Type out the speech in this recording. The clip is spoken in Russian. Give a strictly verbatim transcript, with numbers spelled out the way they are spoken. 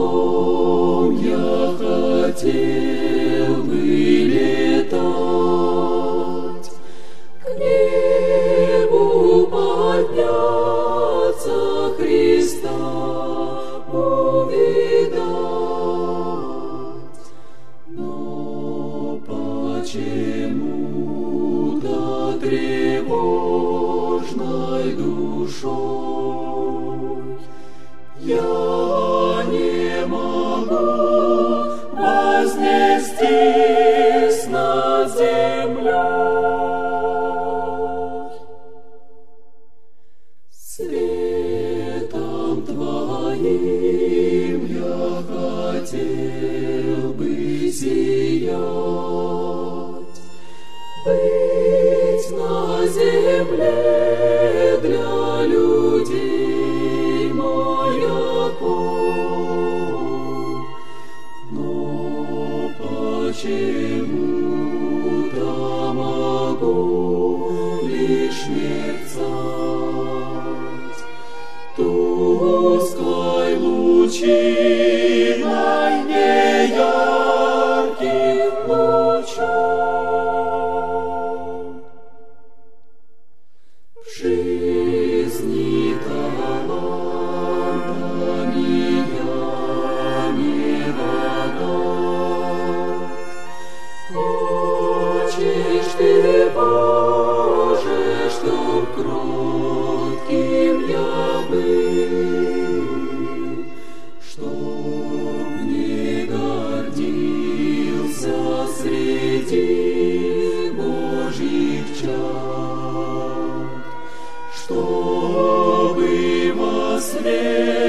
крылом я хотел бы летать, к небу подняться, Христа увидать. Но почему-то тревожной душой я не могу вознестись над землей. Светом Твоим я хотел бы сиять, быть на земле для людей маяком. Но почему-то могу лишь мерцать тусклой лучиной неярких лучом. В жизни талантами я не богат. Хочешь Ты, Боже, чтоб кротким я был, чтоб не гордился среди Божьих чад, чтобы во свете